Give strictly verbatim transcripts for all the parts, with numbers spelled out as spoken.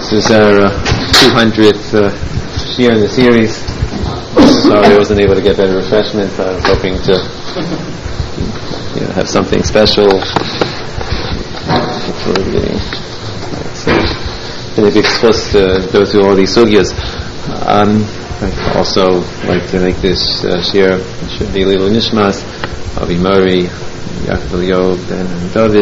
This is our uh, two hundredth uh, year in the series. Sorry I wasn't able to get better refreshment. I was hoping to you know, have something special for the beginning. So, and if you're supposed to go through all these sugyas, um, I'd also like to make this uh, shir, should be Lilu Nishmas, Avi Murray, Yaakov Eliyahu, and David.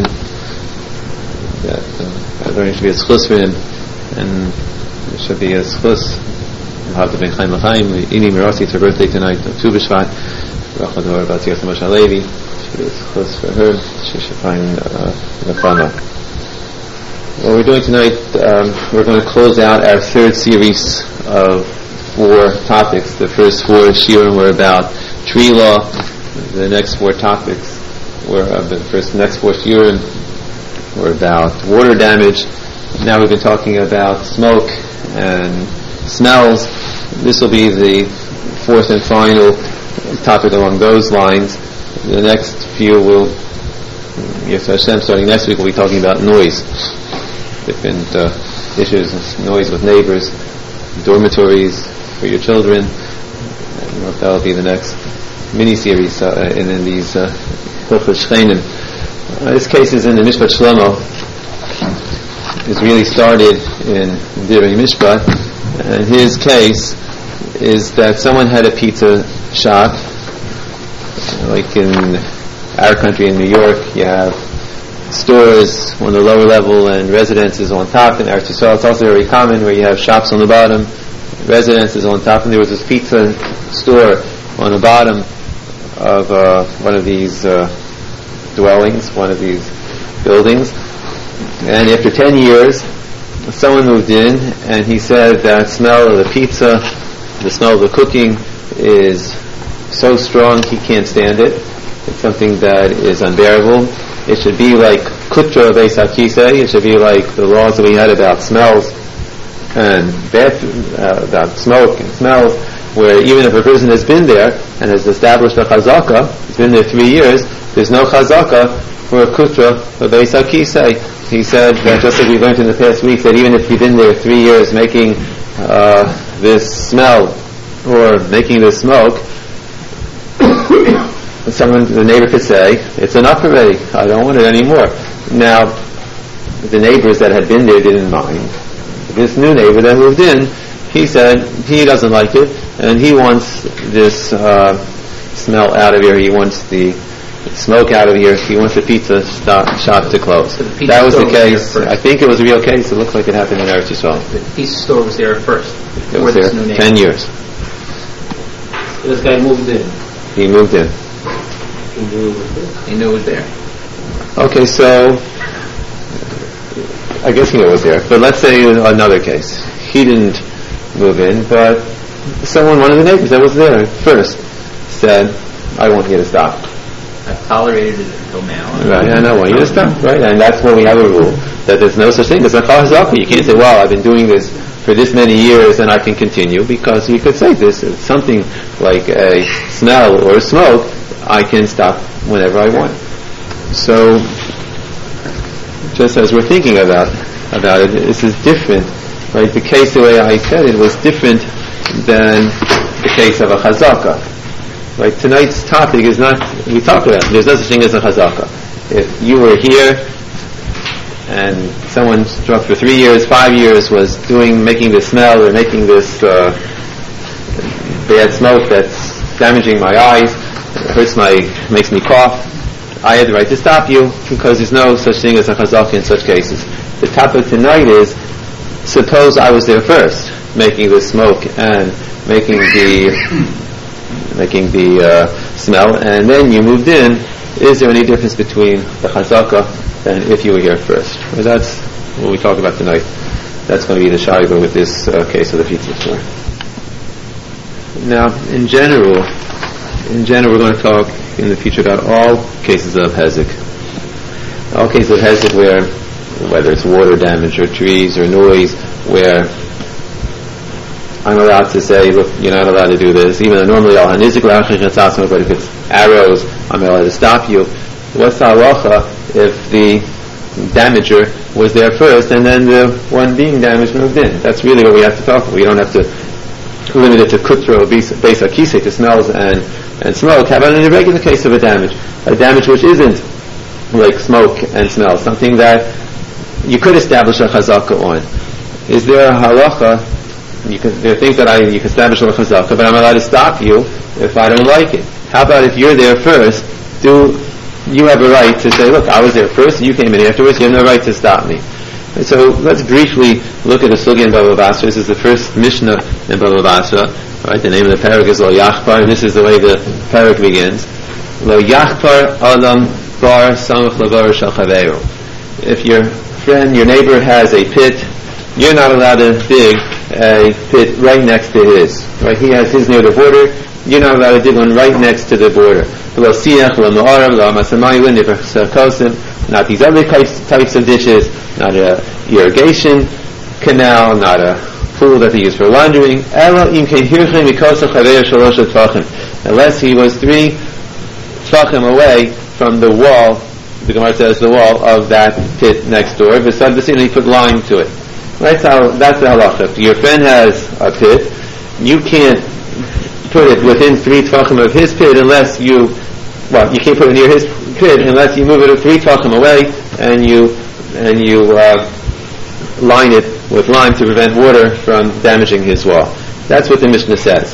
That uh, there should be a schus for him, and there should be a schus. Havta ben Chaim L'Chaim, Ini Mirasi, it's her birthday tonight, Tu B'Shvat, Rachador Bat Yosef Moshe Levi. Should be a schus for her. She should find the Chana. What we're doing tonight, um, we're going to close out our third series of four topics. The first four shiurim were about tree law. The next four topics were uh, the first next four shiurim were about water damage. Now we've been talking about smoke and smells. This will be the fourth and final topic along those lines. The next few will, yes, Hashem, starting next week, we'll be talking about noise. Different uh, issues, noise with neighbors, dormitories for your children. And that'll be the next mini-series uh, in, in these Hilchos Shchenim. Uh, this case is in the Mishpat Shlomo. It's really started in Divrei Mishpat, and his case is that someone had a pizza shop, like in our country in New York. You have stores on the lower level and residences on top. In Eretz Yisrael, it's also very common where you have shops on the bottom, residences on top, and there was this pizza store on the bottom of uh, one of these uh, dwellings, one of these buildings. And after ten years, someone moved in, and he said that smell of the pizza, the smell of the cooking is so strong he can't stand it. It's something that is unbearable. It should be like kutra beis hakisei. It should be like the laws that we had about smells and bath, uh, about smoke and smells, where even if a person has been there and has established a chazaka, he's been there three years, there's no chazaka for a kutra or beis hakisei. He said that just like we learned in the past week, that even if you've been there three years making uh, this smell or making this smoke, someone, the neighbor could say, it's enough already, I don't want it anymore. Now, the neighbors that had been there didn't mind. This new neighbor that moved in, he said he doesn't like it, and he wants this uh, smell out of here. He wants the smoke out of here. He wants the pizza stop, shop to close. So that was the case. I think it was a real case. It looks like it happened in Eretz Yisrael. The pizza store was there first. It was there ten years. So this guy moved in. He moved in. He knew it was there. He knew it was there. Okay, so I guess he knew it was there. But let's say another case. He didn't move in, but someone, one of the neighbors that was there first, said, I want you to stop. I've tolerated it until now. Right, I know, I want you to stop, right? And that's when we have a rule, that there's no such thing as a chazaka. You can't say, well, I've been doing this for this many years and I can continue, because you could say this, it's something like a smell or a smoke, I can stop whenever I want. So, just as we're thinking about about it, this is different, right? The case, the way I said it, was different than the case of a chazaka. Right, tonight's topic is not, we talked about, there's no such thing as a chazaka. If you were here and someone struck for three years, five years was doing, making this smell or making this uh, bad smoke that's damaging my eyes, it hurts my, makes me cough, I had the right to stop you, because there's no such thing as a chazaka in such cases. The topic tonight is, suppose I was there first, making this smoke and making the making the uh, smell, and then you moved in, is there any difference between the chazaka and if you were here first? Well, that's what we talk about tonight. That's going to be the shayla with this uh, case of the pizza store. Now, in general, in general, we're going to talk in the future about all cases of hezek. All cases of hezek where, whether it's water damage or trees or noise, where I'm allowed to say, look, you're not allowed to do this, even though normally I'll hanizik la'achich, but if it's arrows, I'm allowed to stop you. What's the halacha if the damager was there first, and then the one being damaged moved in. That's really what we have to talk about. We don't have to limit it to kutro, besa kisei, to smells and, and smoke. How about in a regular case of a damage? A damage which isn't like smoke and smell, something that you could establish a chazaka on. Is there a halacha? You can, there are things that I you can establish a chazaka, but I'm allowed to stop you if I don't like it. How about if you're there first? Do you have a right to say, look, I was there first, you came in afterwards, you have no right to stop me. And so let's briefly look at the sugya in Bava Basra. This is the first Mishnah in Bava Basra. Right, the name of the parak is Lo Yachpar, and this is the way the parak begins. Lo Yachpar Adam Bar Samach Lavar Shal Chaveru. If your friend, your neighbor has a pit, you're not allowed to dig a pit right next to his. Right, he has his near the border. You're not allowed to dig one right next to the border. Not these other types, types of ditches, not a irrigation canal, not a pool that they use for laundering. Unless he was three tefachim away from the wall, the Gemara says the wall of that pit next door. And he put lime to it. That's how. That's the halacha. If your friend has a pit, you can't put it within three tefachim of his pit unless you, well, you can't put it near his pit unless you move it three tefachim away and you and you uh, line it with lime to prevent water from damaging his wall. That's what the Mishnah says.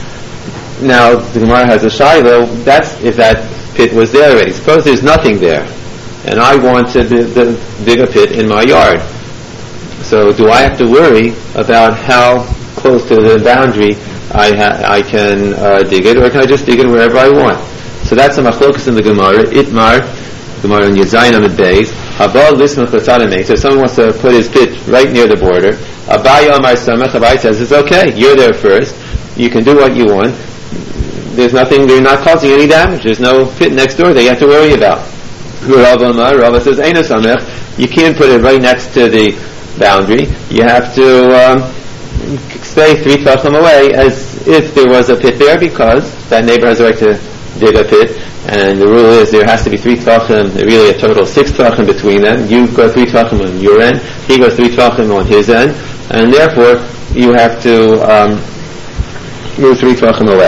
Now the Gemara has a shiloh. That's if that pit was there already. Suppose there's nothing there, and I want to d- d- dig a pit in my yard. So do I have to worry about how close to the boundary I ha- I can uh, dig it, or can I just dig it wherever I want? So that's a machlokas in the Gemara. Itmar, Gemara in Yezayin Amid Beis. Habal lismach l'tzadamei. So if someone wants to put his pit right near the border, Abai Amar Samach. Abai says it's okay. You're there first. You can do what you want. There's nothing. They're not causing any damage. There's no pit next door that you have to worry about. Rav Amar. Rav says Eina Samach. You can't put it right next to the boundary. You have to um, stay three tefachim away as if there was a pit there, because that neighbor has a right to dig a pit, and the rule is there has to be three tefachim, really a total of six tefachim between them. You go three tefachim on your end, he goes three tefachim on his end, and therefore you have to um, move three tefachim away.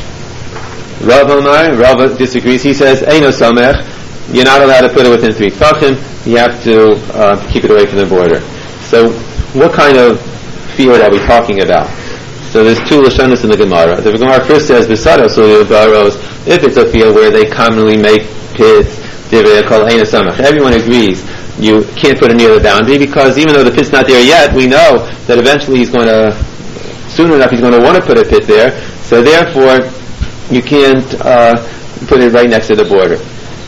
Rav Amar, Rav disagrees. He says, Eino Samech, you're not allowed to put it within three tefachim, you have to uh, keep it away from the border. So what kind of field are we talking about? So there's two lashonos in the Gemara. The Gemara first says, if it's a field where they commonly make pits, everyone agrees you can't put it near the boundary, because even though the pit's not there yet, we know that eventually he's going to, soon enough he's going to want to put a pit there, so therefore you can't uh, put it right next to the border.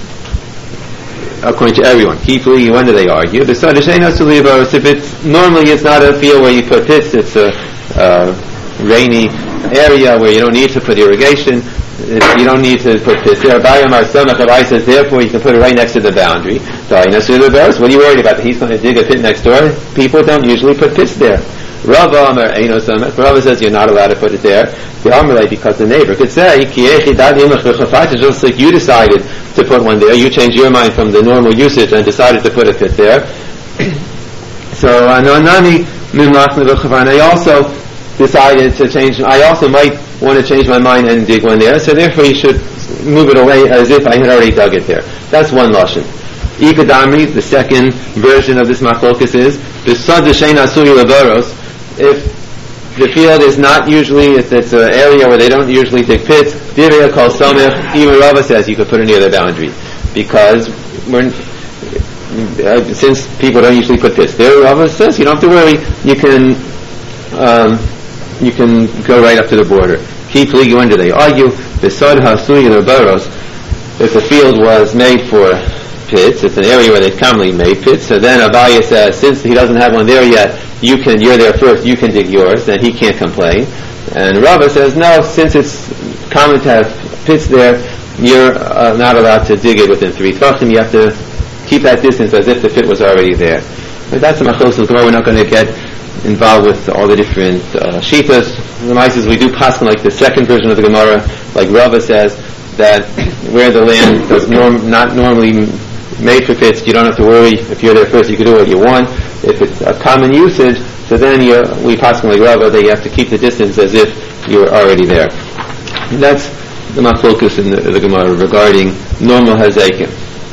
According to everyone. Keeply, when do they argue? The if it's normally it's not a field where you put pits, it's a uh, rainy area where you don't need to put irrigation, you don't need to put pits there. Abai says therefore you can put it right next to the boundary. What are you worried about? He's going to dig a pit next door? People don't usually put pits there. Rav Amar Eino Samech. Rav says you're not allowed to put it there. The Amalei, because the neighbor could say, just like you decided to put one there, you changed your mind from the normal usage and decided to put a pit there. So Anonani I also decided to change. I also might want to change my mind and dig one there. So therefore, you should move it away as if I had already dug it there. That's one lashon. Ikadamri, the second version of this machlokas is b'sad d'shein asuri lebaros. If the field is not usually, if it's an area where they don't usually dig pits, Divrei kol samech, even Rava says you could put it near the boundary, because we're, uh, since people don't usually put pits there, Rava says you don't have to worry. You can um, you can go right up to the border. Keep league. When do they argue? B'sad hasuri lebaros. If the field was made for pits, it's an area where they commonly made pits. So then Abaye says, since he doesn't have one there yet, you can, you're there first, you can dig yours, and he can't complain. And Rava says, no, since it's common to have pits there, you're uh, not allowed to dig it within three tefachim. You have to keep that distance as if the pit was already there. But that's a machlos of Gemara. We're not going to get involved with all the different uh, shitas. The mice we do pass like the second version of the Gemara, like Rava says, that where the land does norm, not normally made for pits, you don't have to worry. If you're there first, you can do what you want. If it's a common usage, so then you we possibly rubber that you have to keep the distance as if you were already there. And that's the machlokus in the, the Gemara regarding normal hazekim.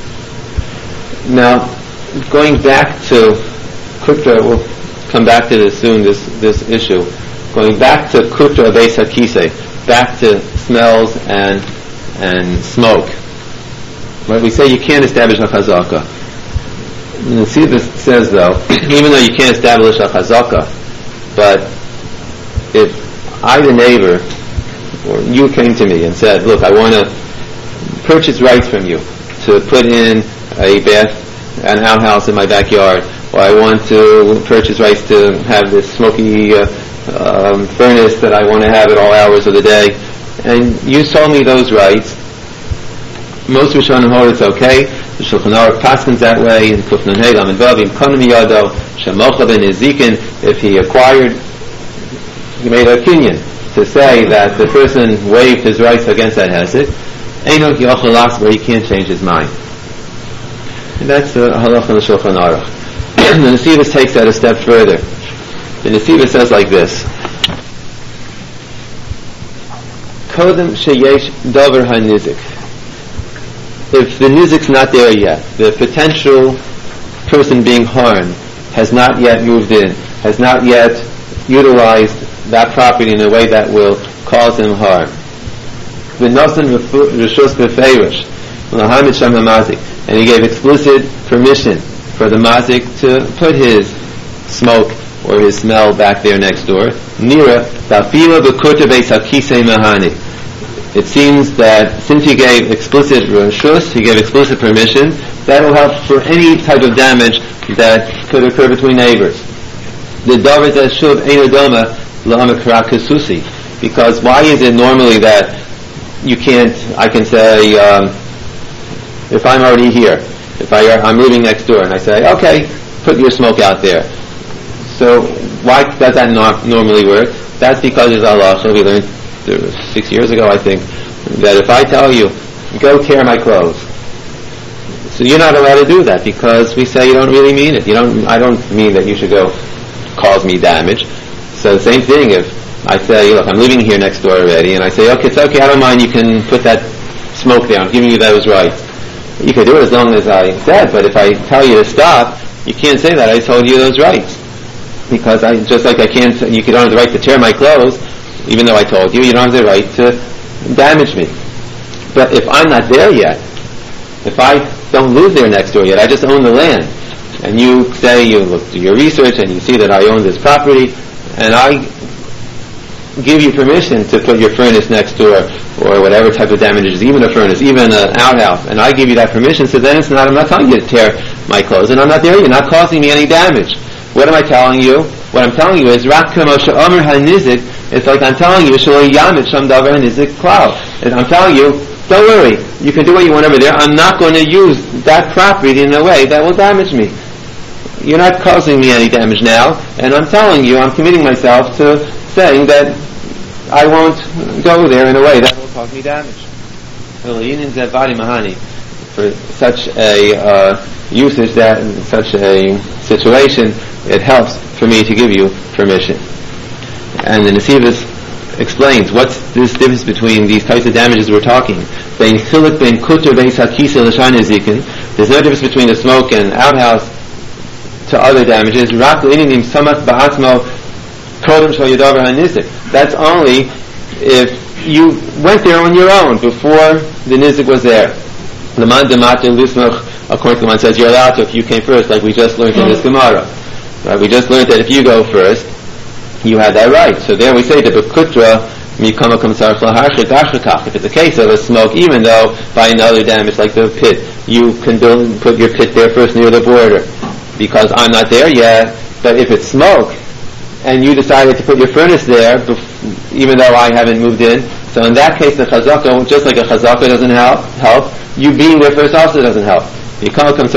Now, going back to Kutra, we'll come back to this soon, this, this issue. Going back to Kutra Beis HaKisei, back to smells and and smoke. Right? We say you can't establish a chazaka. And see this says though, even though you can't establish a chazaka, but if I, the neighbor, or you came to me and said, look, I want to purchase rights from you to put in a bath, an outhouse in my backyard, or I want to purchase rights to have this smoky uh, um, furnace that I want to have at all hours of the day, and you sold me those rights. Most Rishonim hold it's okay. The Shulchan Aruch paskins that way in Kufnan Hey Lamed Vav Im Konim Yado Shemocha Ben Nezikin. If he acquired, he made an opinion to say that the person waived his rights against that hesed. Eino Yochel Las, where he can't change his mind. And that's the halacha in the Shulchan Aruch. The Nesivos takes that a step further. The Nesivos says like this: Kodem sheyesh davar hanizik. If the nizik's not there yet, the potential person being harmed has not yet moved in, has not yet utilized that property in a way that will cause him harm. V'nosan rishus b'feirush l'hamid sham hamazik, and he gave explicit permission for the mazik to put his smoke or his smell back there next door. Nira tafila b'kuta beis hakisei mahani. It seems that since he gave explicit reshus, he gave explicit permission, that will help for any type of damage that could occur between neighbors. The davar that shuv ein adoma la'amakra kasusi. Because why is it normally that you can't, I can say, um, if I'm already here, if I, I'm moving next door, and I say, okay, put your smoke out there. So why does that not normally work? That's because it's Allah. So we learned six years ago, I think, that if I tell you, go tear my clothes, so you're not allowed to do that because we say you don't really mean it. You don't. I don't mean that you should go cause me damage. So the same thing if I say, look, I'm living here next door already, and I say, okay, it's okay, I don't mind, you can put that smoke there, I'm giving you those rights. You can do it as long as I said, but if I tell you to stop, you can't say that I told you those rights. Because I, just like I can't, you don't have the right to tear my clothes, even though I told you, you don't have the right to damage me. But if I'm not there yet, if I don't live there next door yet, I just own the land, and you say you look do your research and you see that I own this property, and I give you permission to put your furnace next door, or whatever type of damage it is, even a furnace, even an outhouse, and I give you that permission, so then it's not, I'm not telling you to tear my clothes, and I'm not there, you're not causing me any damage. What am I telling you? What I'm telling you is, Rak Kamosha Omer HaNizik, it's like I'm telling you, Shaloi Yamit Sham Davar HaNizik Klau. And I'm telling you, don't worry, you can do what you want over there, I'm not going to use that property in a way that will damage me. You're not causing me any damage now, and I'm telling you, I'm committing myself to saying that I won't go there in a way that will cause me damage. For such a uh, usage, that in such a situation, it helps for me to give you permission. And the Nesivos explains what's this difference between these types of damages we're talking. There's no difference between the smoke and outhouse to other damages. That's only if you went there on your own before the nizik was there. According to the one says you're allowed to if you came first, like we just learned in this Gemara. Right? We just learned that if you go first, you had that right. So there we say that b'kutra mikama kamsar flaharshik ashakach. If it's a case of a smoke, even though by another damage like the pit, you can build, put your pit there first near the border, because I'm not there yet. But if it's smoke, and you decided to put your furnace there, bef- even though I haven't moved in, so in that case the chazaka, just like a chazaka doesn't help, help, you being there first also doesn't help. Which is not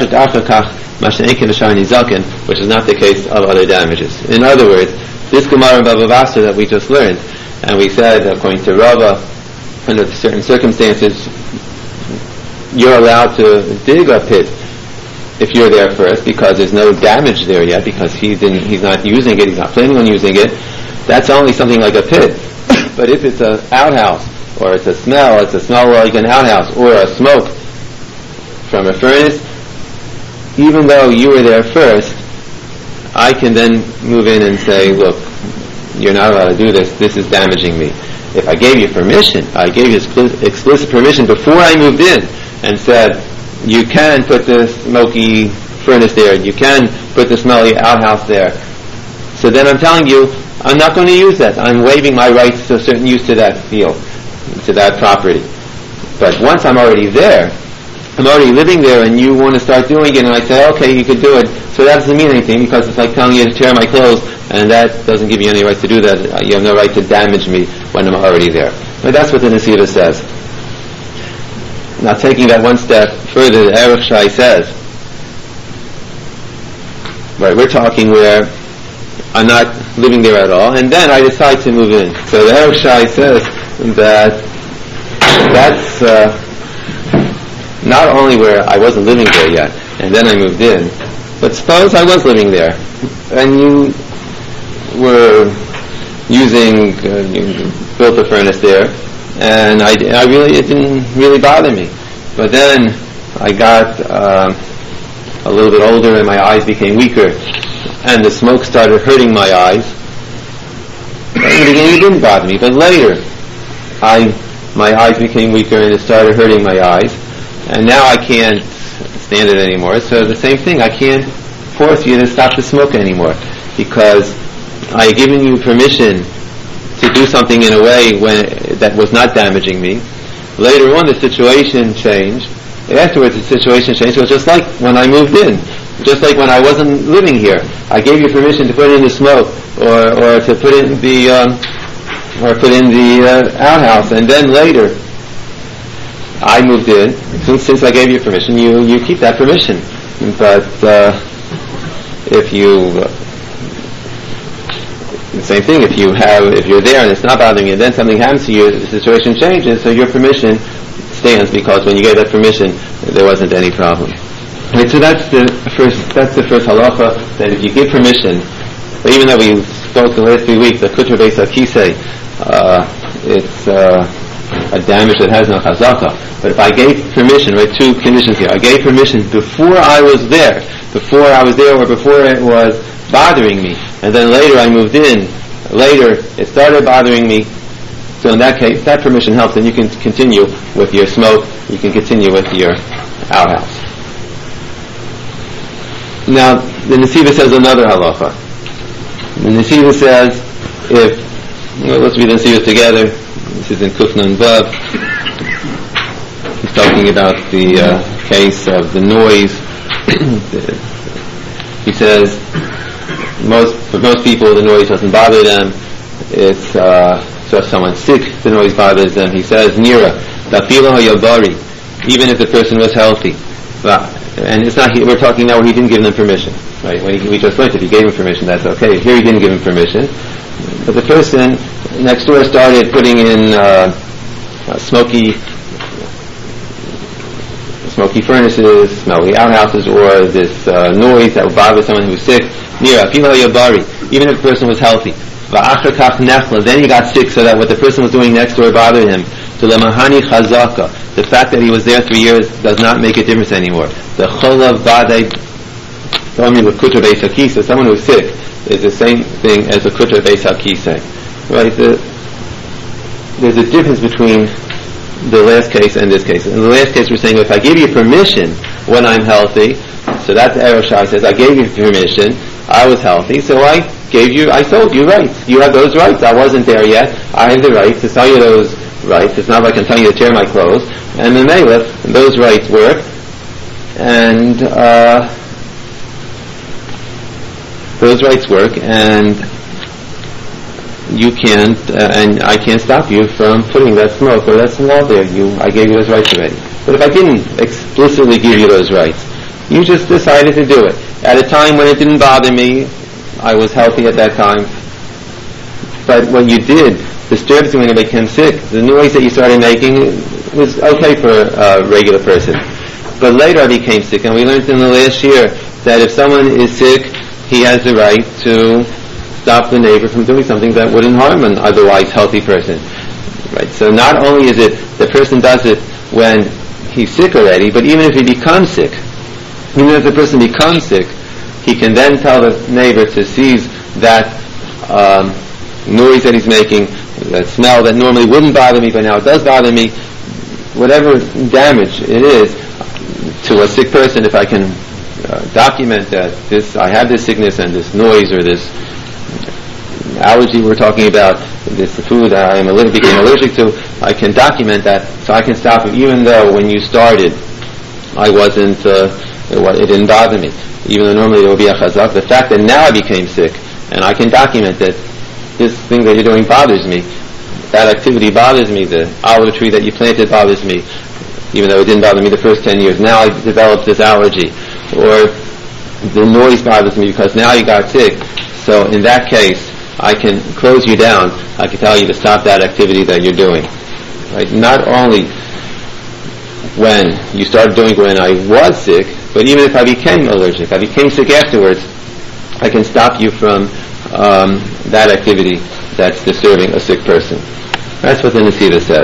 the case of other damages. In other words, this Gemara in Bava Basra that we just learned, and we said, according to Rava, under certain circumstances, you're allowed to dig a pit if you're there first, because there's no damage there yet, because he didn't, he's not using it, he's not planning on using it. That's only something like a pit. But if it's an outhouse, or it's a smell, it's a smell like an outhouse, or a smoke from a furnace, even though you were there first, I can then move in and say, look, you're not allowed to do this, this is damaging me. If I gave you permission, I gave you explicit, explicit permission before I moved in and said, you can put the smoky furnace there, you can put the smelly outhouse there. So then I'm telling you, I'm not going to use that. I'm waiving my rights to a certain use to that field, to that property. But once I'm already there, I'm already living there, and you want to start doing it, and I say, okay, you could do it. So that doesn't mean anything, because it's like telling you to tear my clothes, and that doesn't give you any right to do that. You have no right to damage me when I'm already there. But that's what the Nesiva says. Now, taking that one step further, the Eruch Shai says, right, we're talking where I'm not living there at all, and then I decide to move in. So the Eruch Shai says that that's uh, not only where I wasn't living there yet, and then I moved in, but suppose I was living there, and you were using, uh, you built a furnace there, and I, I really, it didn't really bother me. But then I got uh, a little bit older, and my eyes became weaker, and the smoke started hurting my eyes. In the beginning, it didn't bother me, but later, I my eyes became weaker, and it started hurting my eyes. And now I can't stand it anymore. So the same thing, I can't force you to stop the smoke anymore, because I had given you permission to do something in a way when that was not damaging me. Later on, the situation changed. Afterwards, the situation changed. It was just like when I moved in, just like when I wasn't living here. I gave you permission to put in the smoke, or or to put in the um, or put in the uh, outhouse, and then later I moved in. Since, since I gave you permission, you, you keep that permission. But uh, if you, uh, the same thing, if you have, if you're there and it's not bothering you, then something happens to you, the situation changes, so your permission stands, because when you gave that permission, there wasn't any problem. Right, so that's the first, that's the first halacha, that if you give permission, but even though we spoke the last few weeks, the kutra beis hakisei, uh, it's, uh, a damage that has no chazaka. But if I gave permission, right, two conditions here. I gave permission before I was there, before I was there or before it was bothering me, and then later I moved in, later it started bothering me, so in that case, that permission helps, and you can continue with your smoke, you can continue with your outhouse. Now, the Nesiva says another halacha. The Nesiva says, if, well, let's read the Nesiva together. This is in Kuf Nun Vav. He's talking about the uh, case of the noise. He says, most for most people the noise doesn't bother them. It's uh, so if someone's sick, the noise bothers them. He says, Nira, Tafilo Hayabari, even if the person was healthy. And it's not, we're talking now where he didn't give them permission. Right? When he, we just learned if he gave him permission, that's okay. Here he didn't give him permission. But the person next door started putting in uh, uh, smoky smoky furnaces, smelly outhouses, or this uh, noise that would bother someone who was sick. Nira, Pilo Yabari, even if the person was healthy. Then he got sick, so that what the person was doing next door bothered him. To Lemahani Chazaka, the fact that he was there three years does not make a difference anymore. The Cholav Badai Tommy with Kutra Beis Hakisa, someone who's sick, is the same thing as a Kutra Beis Hakisa. Right? The, there's a difference between the last case and this case. In the last case, we're saying if I give you permission when I'm healthy, so that's the Eruch Shai says, I gave you permission, I was healthy, so I gave you, I sold you rights. You have those rights. I wasn't there yet. I have the right to sell you those rights. It's not like I'm telling you to tear my clothes. And the Melech, those rights work. And uh, those rights work, and you can't, uh, and I can't stop you from putting that smoke or that smell there. You, I gave you those rights already. But if I didn't explicitly give you those rights, you just decided to do it at a time when it didn't bother me. I was healthy at that time. But what you did disturbs me when I became sick. The noise that you started making was okay for a regular person. But later I became sick, and we learned in the last year that if someone is sick, he has the right to stop the neighbor from doing something that wouldn't harm an otherwise healthy person. Right? So not only is it the person does it when he's sick already, but even if he becomes sick, even if the person becomes sick, he can then tell the neighbor to cease that um, noise that he's making, that smell that normally wouldn't bother me, but now it does bother me. Whatever damage it is to a sick person, if I can uh, document that this, I have this sickness and this noise or this allergy we're talking about, this food that I am a little became allergic to, I can document that, so I can stop it, even though when you started, I wasn't, uh, it didn't bother me. Even though normally there would be a chazak, the fact that now I became sick, and I can document that this thing that you're doing bothers me, that activity bothers me, the olive tree that you planted bothers me, even though it didn't bother me the first ten years. Now I developed this allergy. Or the noise bothers me because now you got sick. So in that case, I can close you down. I can tell you to stop that activity that you're doing. Right? Not only when you started doing it when I was sick, but even if I became allergic, I became sick afterwards, I can stop you from um, that activity that's disturbing a sick person. That's what the Nesiva says.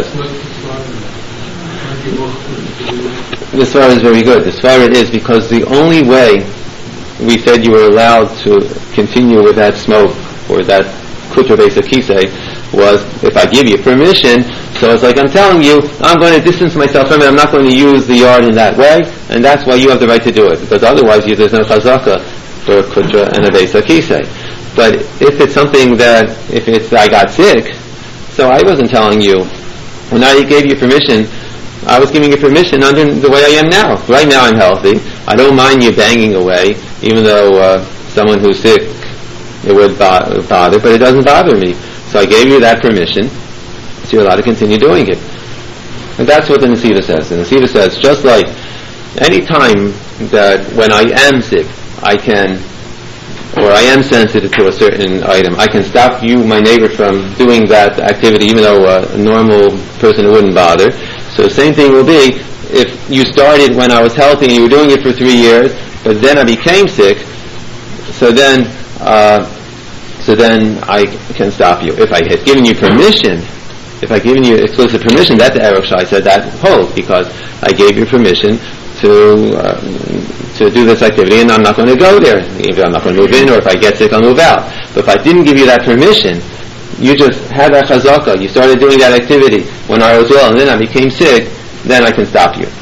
The Svara is very good. The Svara is because the only way we said you were allowed to continue with that smoke or that kutra besa kisei was if I give you permission. So it's like I'm telling you, I'm going to distance myself from it. I'm not going to use the yard in that way, and that's why you have the right to do it. Because otherwise, you, there's no chazaka for a kutra and a besa kisei. But if it's something that, if it's I got sick, so I wasn't telling you. When I gave you permission, I was giving you permission under the way I am now. Right now, I'm healthy. I don't mind you banging away, even though uh, someone who's sick, it would bo- bother, but it doesn't bother me. So I gave you that permission. So you're allowed to continue doing it. And that's what the Nesiva says. The Nesiva says, just like any time that when I am sick, I can, or I am sensitive to a certain item, I can stop you, my neighbor, from doing that activity, even though a normal person wouldn't bother. So the same thing will be if you started when I was healthy and you were doing it for three years, but then I became sick, so then, uh, so then I can stop you. If I had given you permission, If I've given you explicit permission, that's Erev Shai said that holds, because I gave you permission to uh, to do this activity, and I'm not going to go there. Either I'm not going to move in, or if I get sick, I'll move out. But if I didn't give you that permission, you just had that chazaka, you started doing that activity when I was well, and then I became sick, then I can stop you.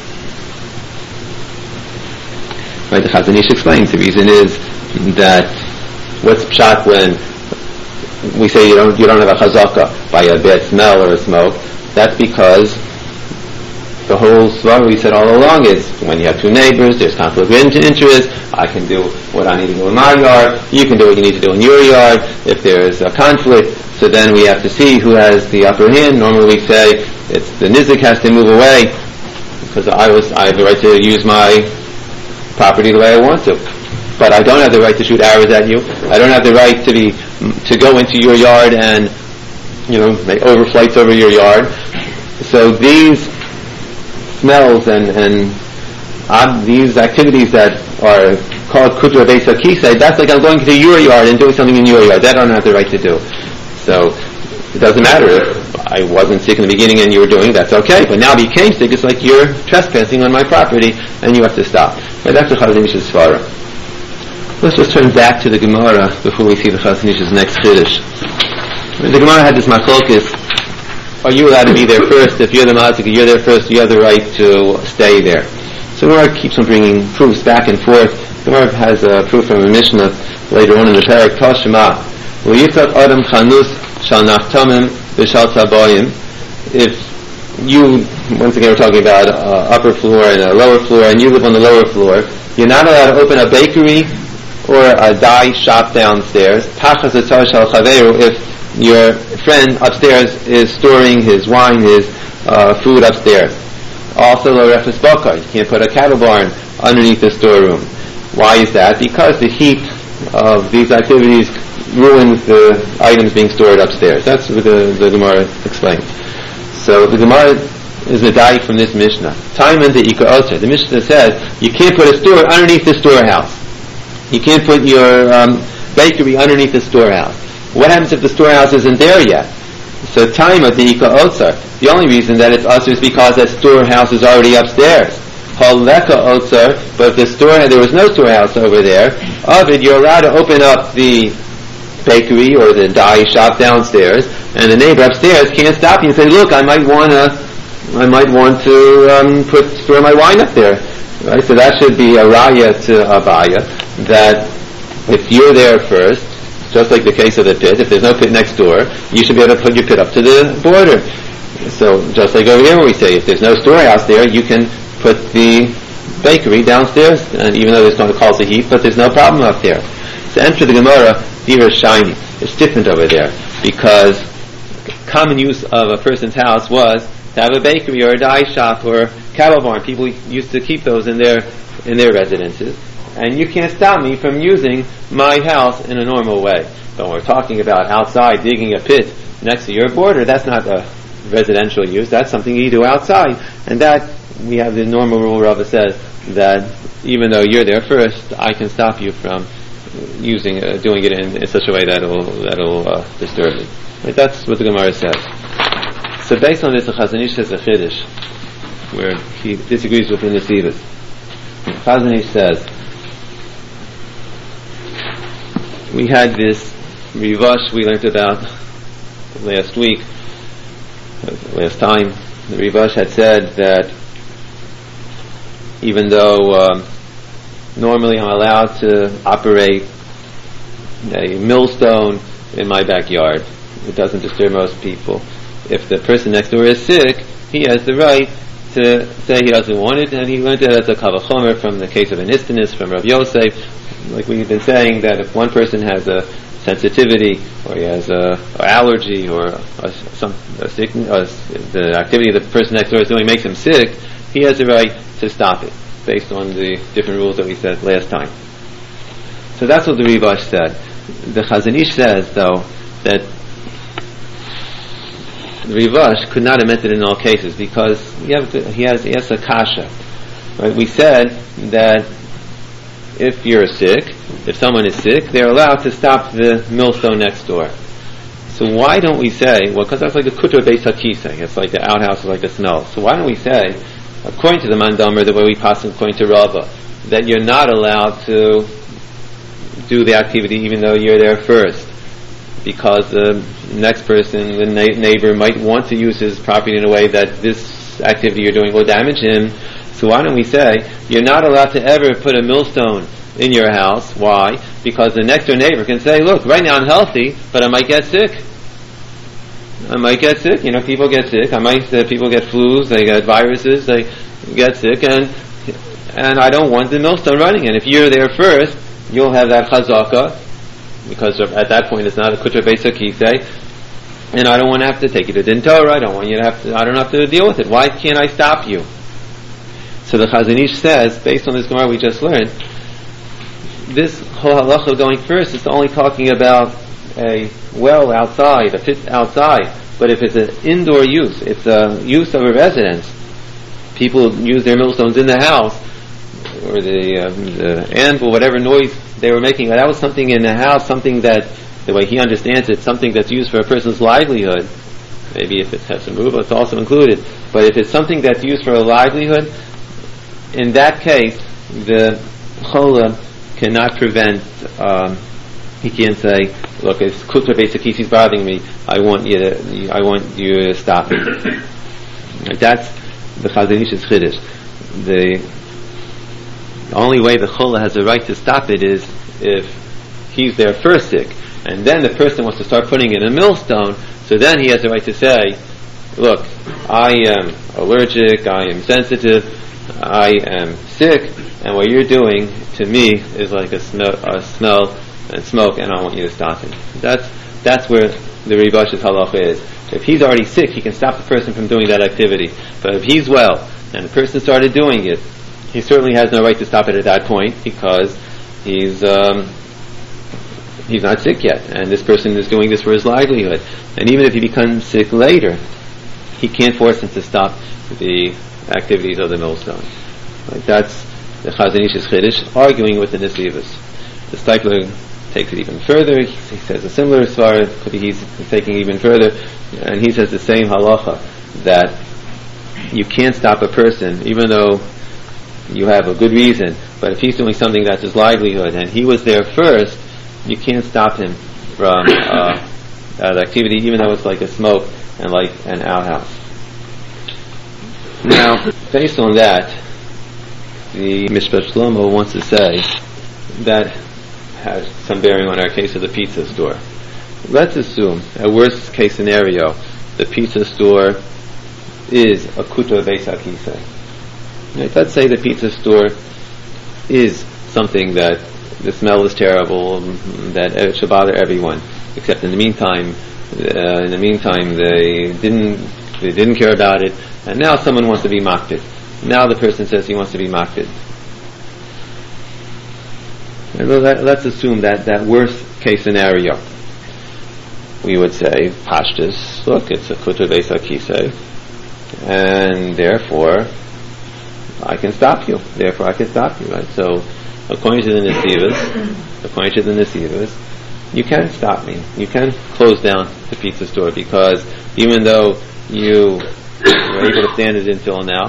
Right, the Chazon Ish explains the reason is that what's pshat when we say you don't you don't have a chazaka by a bad smell or a smoke. That's because the whole svara we said all along is when you have two neighbors, there's conflict of interest. I can do what I need to do in my yard, you can do what you need to do in your yard. If there's a conflict, so then we have to see who has the upper hand. Normally we say it's the nizik has to move away because I was I have the right to use my property the way I want to. But I don't have the right to shoot arrows at you. I don't have the right to be to go into your yard and, you know, make overflights over your yard. So these smells and and uh, these activities that are called kutra beisa kisei, that's like I'm going to your yard and doing something in your yard. That I don't have the right to do. So it doesn't matter if I wasn't sick in the beginning and you were doing it, that's okay. But now I became sick, it's like you're trespassing on my property and you have to stop. But that's the Chazon Ish's svara. Let's just turn back to the Gemara before we see the Chazon Ish's next Chiddush. The Gemara had this machlokes. Are you allowed to be there first? If you're the mazik, you're there first, you have the right to stay there. So the Gemara keeps on bringing proofs back and forth. The Gemara has a proof from a Mishnah later on in the Perek Tashema. V'yitzak adam chanus shal nachtamim v'shal tzabayim. If you, once again we're talking about uh, upper floor and a lower floor, and you live on the lower floor, you're not allowed to open a bakery or a dye shop downstairs. Tachas etzar shal chaveru, if your friend upstairs is storing his wine, his uh, food upstairs. Also, lo refes bakar, you can't put a cattle barn underneath the storeroom. Why is that? Because the heat of these activities ruins the items being stored upstairs. That's what the, the Gemara explains. So the Gemara is medayik from this Mishnah. Taiman de Ika Oser. The Mishnah says you can't put a store underneath the storehouse. You can't put your um, bakery underneath the storehouse. What happens if the storehouse isn't there yet? So Taima de Ika Oser. The only reason that it's Oser is because that storehouse is already upstairs. Haleka Oser. But if the store there was no storehouse over there, of it you're allowed to open up the bakery or the dye shop downstairs, and the neighbor upstairs can't stop you and say, look, I might want to I might want to um, put store my wine up there. Right? So that should be a raya to Abaya, that if you're there first, just like the case of the pit, if there's no pit next door, you should be able to put your pit up to the border. So just like over here where we say, if there's no storehouse there, you can put the bakery downstairs, and even though there's no calls of heat, but there's no problem up there. So enter the Gemara, Dira shiny. It's different over there, because common use of a person's house was to have a bakery or a dye shop or cattle barn. People used to keep those in their in their residences, and you can't stop me from using my house in a normal way. But when we're talking about outside digging a pit next to your border, that's not a residential use. That's something you do outside, and that we have the normal rule. Rava says that even though you're there first, I can stop you from using uh, doing it in, in such a way that'll that'll uh, disturb me. Right? That's what the Gemara says. So based on this, the Chazon Ish says a chiddush where he disagrees with the Nesivos. Chazon Ish says we had this rivash we learned about last week, last time. The rivash had said that even though um, normally I'm allowed to operate a millstone in my backyard, it doesn't disturb most people. If the person next door is sick, he has the right to say he doesn't want it, and he learned that as a kavachomer from the case of an istanis from Rav Yosef. Like we've been saying, that if one person has a sensitivity, or he has a, a allergy, or a, a, some a sick, a, the activity the person next door is doing makes him sick, he has the right to stop it, based on the different rules that we said last time. So that's what the Rivash said. The Chazon Ish says, though, that the Rivash could not have meant it in all cases, because he has, he has, he has a kasha. Right? We said that if you're sick, if someone is sick, they're allowed to stop the millstone next door. So why don't we say, well, because that's like the kutra beis hakisei, it's like the outhouse is like the smell. So why don't we say, according to the Mandamer, the way we pass according to Rava, that you're not allowed to do the activity even though you're there first, because the next person, the na- neighbor, might want to use his property in a way that this activity you're doing will damage him. So why don't we say you're not allowed to ever put a millstone in your house? Why? Because the next door neighbor can say, look, right now I'm healthy, but I might get sick. I might get sick. You know, people get sick. I might. Uh, people get flus. They get viruses. They get sick, and and I don't want the millstone running. And if you're there first, you'll have that chazaka, because at that point it's not a kutra beis hakisei, and I don't want to have to take you to din Torah. I don't want you to have to. I don't have to deal with it. Why can't I stop you? So the Chazon Ish says, based on this Gemara we just learned, this whole halacha going first is only talking about a well outside, a pit outside. But if it's an indoor use, it's a use of a residence, people use their millstones in the house, or the, um, the anvil, whatever noise they were making, that was something in the house, something that, the way he understands it, something that's used for a person's livelihood. Maybe if it has some ruba, it's also included. But if it's something that's used for a livelihood, in that case, the chola cannot prevent, um, he can't say, look, if kutra beis hakisei is bothering me, I want you to, I want you to stop it. That's the Chazon Ish's chiddush. The only way the chola has a right to stop it is if he's there first sick, and then the person wants to start putting in a millstone, so then he has the right to say, look, I am allergic, I am sensitive, I am sick, and what you're doing to me is like a, sm- a smell and smoke, and I want you to stop it. That's that's where the Rivash's halacha is. If he's already sick, he can stop the person from doing that activity. But if he's well, and the person started doing it, he certainly has no right to stop it at that point, because he's um, he's not sick yet, and this person is doing this for his livelihood. And even if he becomes sick later, he can't force him to stop the activities of the millstone. Like that's the Chazon Ish's Chiddush, arguing with the Nesivos. The Steipler takes it even further. He, he says a similar svara, could be he's taking it even further, and he says the same halacha, that you can't stop a person, even though you have a good reason, but if he's doing something that's his livelihood, and he was there first, you can't stop him from uh, that activity, even though it's like a smoke and like an outhouse. Now, based on that, the Mishpat Shlomo wants to say that has some bearing on our case of the pizza store. Let's assume, a worst case scenario, the pizza store is a kuto beis hakisei. Right? Let's say the pizza store is something that the smell is terrible, that it should bother everyone. Except in the meantime, uh, in the meantime, they didn't they didn't care about it, and now someone wants to be makpid. Now the person says he wants to be makpid. Let's assume that that worst case scenario. We would say, Pashtus, look, it's a kuto beis hakisei, and therefore I can stop you. Therefore I can stop you, right? So, according to the Nesivos, according to the Nesivos, you can stop me. You can close down the pizza store, because even though you were able to stand it until now,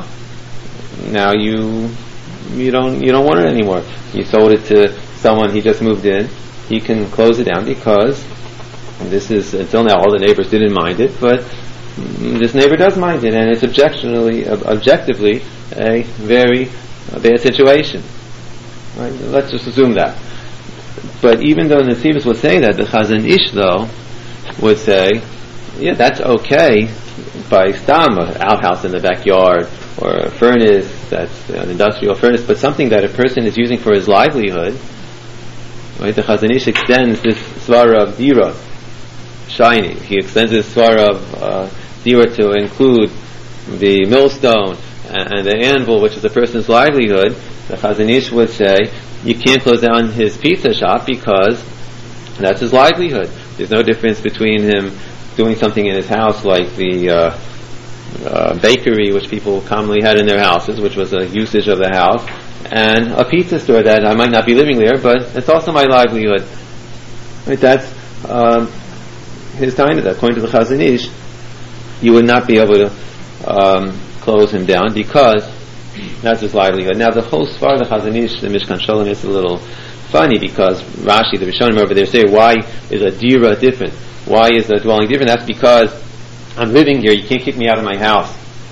now you you don't you don't want it anymore. You sold it to someone, he just moved in. He can close it down because this is, until now, all the neighbors didn't mind it, but this neighbor does mind it, and it's objectively, ob- objectively a very uh, bad situation. Right? Let's just assume that. But even though Nesivos would say that, the Chazon Ish, though, would say, yeah, that's okay by stam, an outhouse in the backyard, or a furnace that's an industrial furnace, but something that a person is using for his livelihood. Right? The Chazon Ish extends this svara of dira, shiny. He extends this svara of uh, dira to include the millstone and, and the anvil, which is a person's livelihood. The Chazon Ish would say you can't close down his pizza shop because that's his livelihood. There's no difference between him doing something in his house, like the uh, uh, bakery, which people commonly had in their houses, which was a usage of the house, and a pizza store that I might not be living there, but it's also my livelihood. Right? That's um, his time. According to the Chazon Ish, you would not be able to um, close him down because that's his livelihood. Now, the whole Sfar, the Chazon Ish, the Mishkan Sholem, is a little funny because Rashi, the Rishonim over there, say, why is a dira different? Why is the dwelling different? That's because I'm living here. You can't kick me out of my house.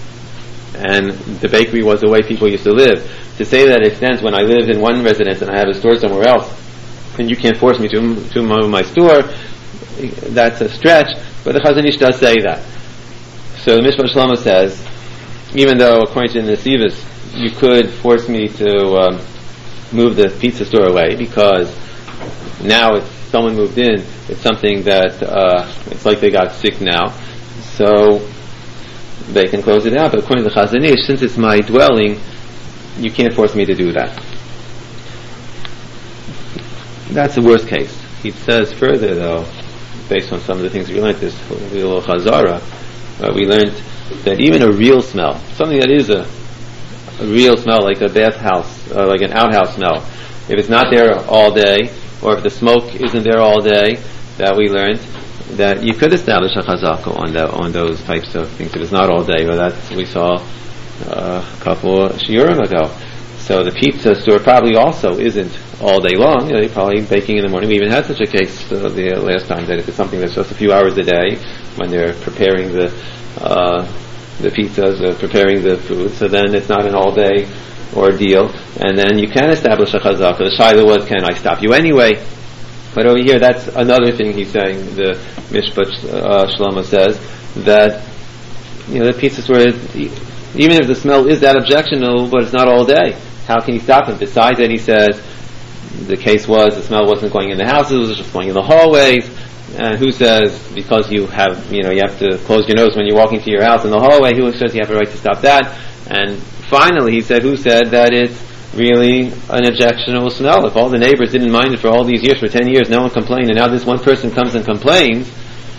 And the bakery was the way people used to live. To say that extends when I live in one residence and I have a store somewhere else, and you can't force me to to move my store, that's a stretch. But the Chazon Ish does say that. So the Mishpat Shlomo says, even though according to the Nesivos, you could force me to um, move the pizza store away because now it's someone moved in. It's something that uh, it's like they got sick now, so they can close it down. But according to the Chazon Ish, since it's my dwelling, you can't force me to do that. That's the worst case. He says further, though, based on some of the things we learned, this little Chazara, uh, we learned that even a real smell, something that is a, a real smell, like a bathhouse, uh, like an outhouse smell, if it's not there all day, or if the smoke isn't there all day, that we learned that you could establish a chazaka on that, on those types of things. If it's not all day, but that we saw uh, a couple of shiurim ago. So the pizza store probably also isn't all day long. You know, they're probably baking in the morning. We even had such a case uh, the last time, that if it's something that's just a few hours a day when they're preparing the uh, the pizzas, uh, preparing the food, so then it's not an all day ordeal, and then you can establish a chazaka. The shaila was, can I stop you anyway? But over here, that's another thing he's saying. The Mishpat uh, Shlomo says that, you know, the pizza store is, even if the smell is that objectionable, but it's not all day, how can he stop him? Besides that, he says the case was the smell wasn't going in the houses, it was just going in the hallways. And who says because you have, you know, you have to close your nose when you're walking to your house in the hallway? Who says you have a right to stop that? And finally, he said, who said that it's really an objectionable smell? If all the neighbors didn't mind it for all these years, for ten years, no one complained, and now this one person comes and complains,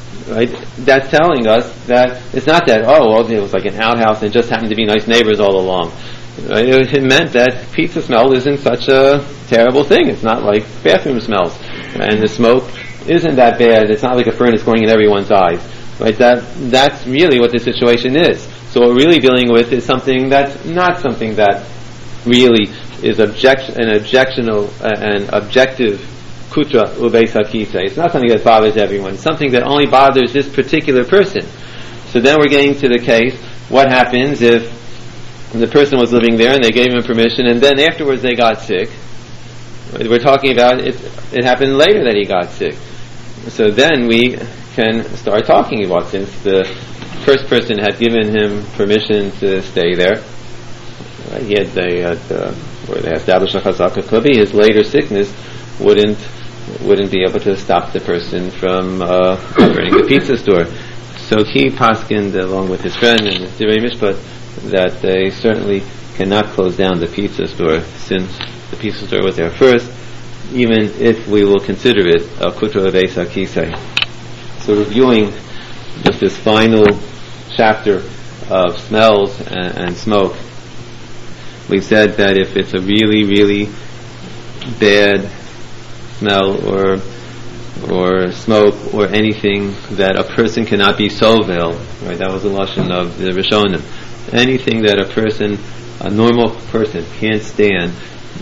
Right? That's telling us that it's not that, oh, well, it was like an outhouse and it just happened to be nice neighbors all along. Right? It, it meant that pizza smell isn't such a terrible thing. It's not like bathroom smells. And the smoke isn't that bad. It's not like a furnace going in everyone's eyes. Right? That That's really what the situation is. So what we're really dealing with is something that's not something that really is object, an objectional, uh, an objective kutra ubeis hakisei. It's not something that bothers everyone. It's something that only bothers this particular person. So then we're getting to the case, what happens if the person was living there and they gave him permission and then afterwards they got sick. We're talking about it, it happened later that he got sick. So then we can start talking about, since the first person had given him permission to stay there, right? He had, they had, uh, where they established a chazaka klubi, his later sickness wouldn't wouldn't be able to stop the person from uh, operating the pizza store. So he paskined, along with his friend and Divrei Mishpat, that they certainly cannot close down the pizza store, since the pizza store was there first, even if we will consider it a kutra ubeis hakisei. So reviewing just this final chapter of smells and, and smoke, we've said that if it's a really, really bad smell or or smoke or anything that a person cannot be sovel, right? That was the lashon of the Rishonim. Anything that a person, a normal person, can't stand.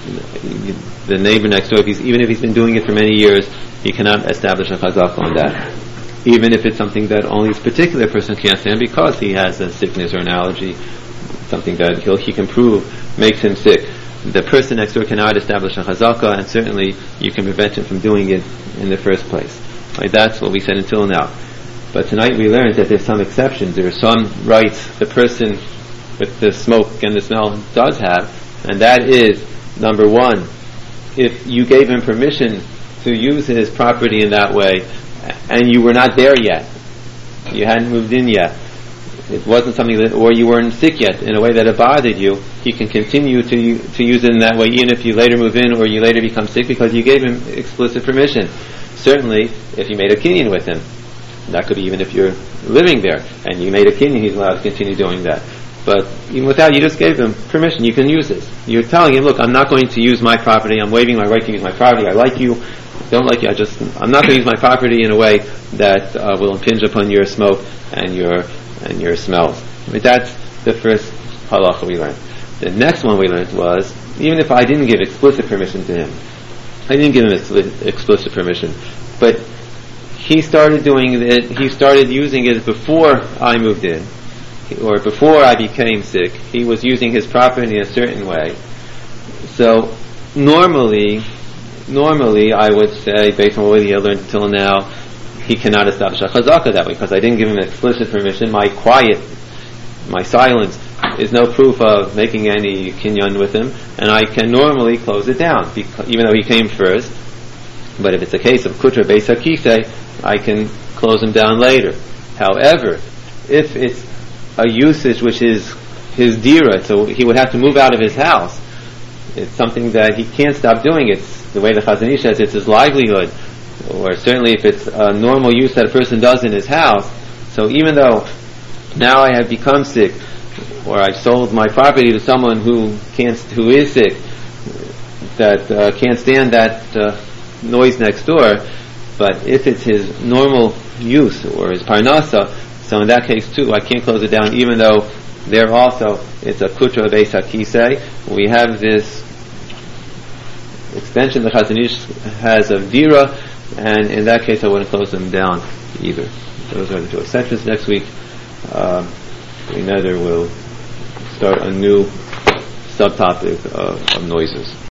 The neighbor next door, if he's, even if he's been doing it for many years, he cannot establish a chazak on that. Even if it's something that only this particular person can't stand because he has a sickness or an allergy, something that he'll, he can prove makes him sick. The person next door cannot establish a chazaka, and certainly you can prevent him from doing it in the first place. Right? That's what we said until now. But tonight we learned that there's some exceptions. There are some rights the person with the smoke and the smell does have, and that is, number one, if you gave him permission to use his property in that way, and you were not there yet, you hadn't moved in yet, it wasn't something that, or you weren't sick yet in a way that it bothered you, he can continue to to use it in that way even if you later move in or you later become sick, because you gave him explicit permission. Certainly, if you made a kinyan with him, that could be even if you're living there and you made a kinyan, he's allowed to continue doing that. But even without, you just gave him permission, you can use this. You're telling him, look, I'm not going to use my property, I'm waiving my right to use my property, I like you, don't like you, I just, I'm not going to use my property in a way that uh, will impinge upon your smoke and your and your smells. I mean, that's the first halacha we learned. The next one we learned was, even if I didn't give explicit permission to him, I didn't give him explicit, explicit permission, but he started doing it, he started using it before I moved in, or before I became sick. He was using his property in a certain way. So normally, normally I would say, based on what he had learned until now, he cannot establish a chazaka that way, because I didn't give him explicit permission. My quiet, my silence is no proof of making any kinyan with him, and I can normally close it down, because, even though he came first. But if it's a case of kutra ubeis hakisei, I can close him down later. However, if it's a usage which is his dira, so he would have to move out of his house, it's something that he can't stop doing. It's the way the Chazon Ish says, it's his livelihood. Or certainly if it's a normal use that a person does in his house. So even though now I have become sick, or I've sold my property to someone who can't, who is sick, that uh, can't stand that uh, noise next door, but if it's his normal use or his parnasa, so in that case too, I can't close it down, even though there also it's a kutra ubeis hakisei. We have this extension the Chazon Ish has of dira, and in that case I wouldn't close them down either. Those are the two exceptions. Next week, uh, we neither will start a new subtopic of, of noises.